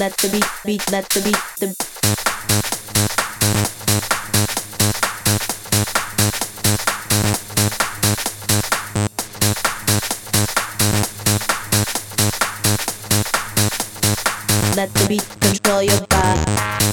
let the beat, let the beat, the let the beat control your body.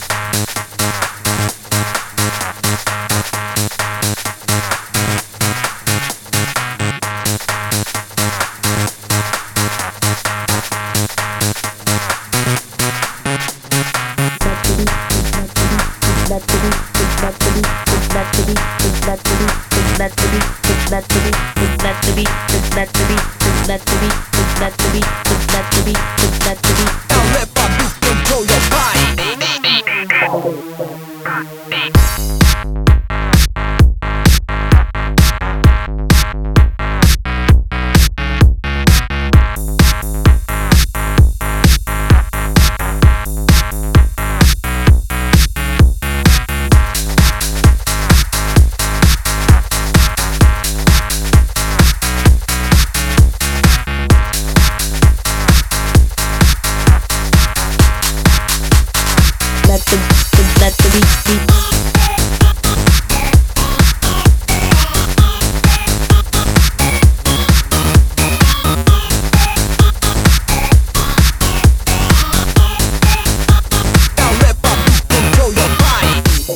Let the beat, let the beat, let the beat, let the beat, let the beat, let the beat, let the beat, let the beat, let the beat, let the beat, let the beat, let the beat. Now let my beat control your body. Let the beat beat. Now let my beat control your body.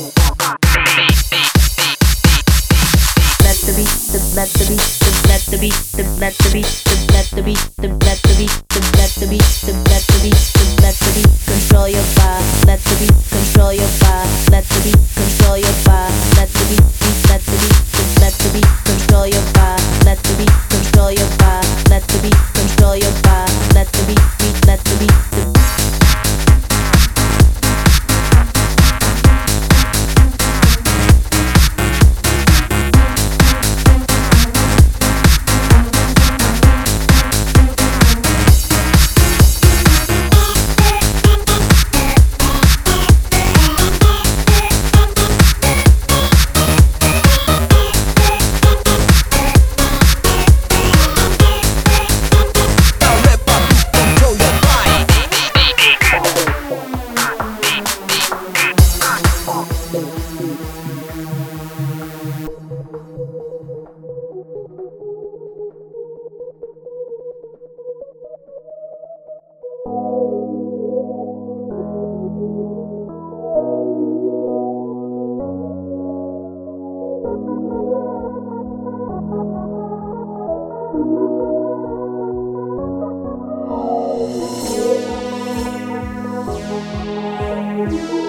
Let the beat, let the beat, let the beat, let the beat, let the beat, let the beat, let the beat, let the beat, let the beat control your body. Let the beat control your body. Let the beat control your body. Let the beat, let the beat, let the beat control your body. Let the beat control your body. Let the beat control your body. Let the beat, let the beat. You